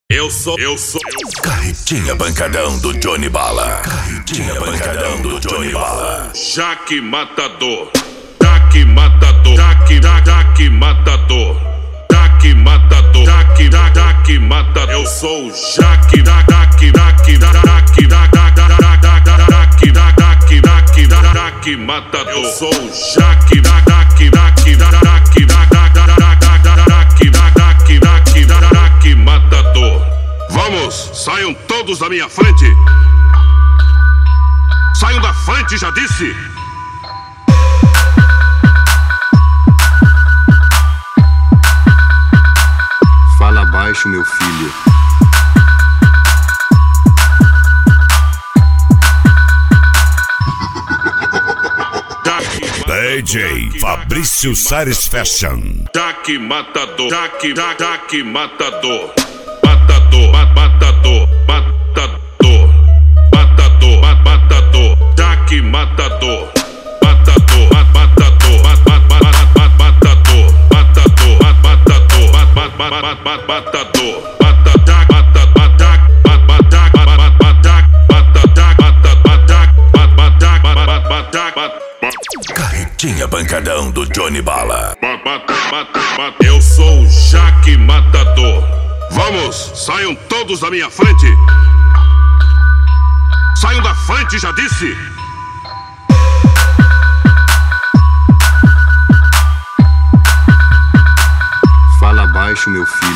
Eu sou Carretinha Pancadão do Johnny Bala. Carretinha Pancadão do Johnny Bala. Jaque Matador. Jaque Matador. Jaque Matador. Jaque Matador. Jaque Matador. Eu sou o Jaque Matador. Eu sou o Jaque Matador. Vamos, saiam todos da minha frente. Saiam da frente, já disse. Fala baixo, meu filho. DJ Fabrício Sares Fashion. Jaque Matador. Jaque Matador. Matador. Jaque Matador. Carretinha Pancadão do Johnny Bala. Eu sou o Jaque Matador. Vamos, saiam todos da minha frente. Saiam da frente, já disse. Fala baixo, meu filho.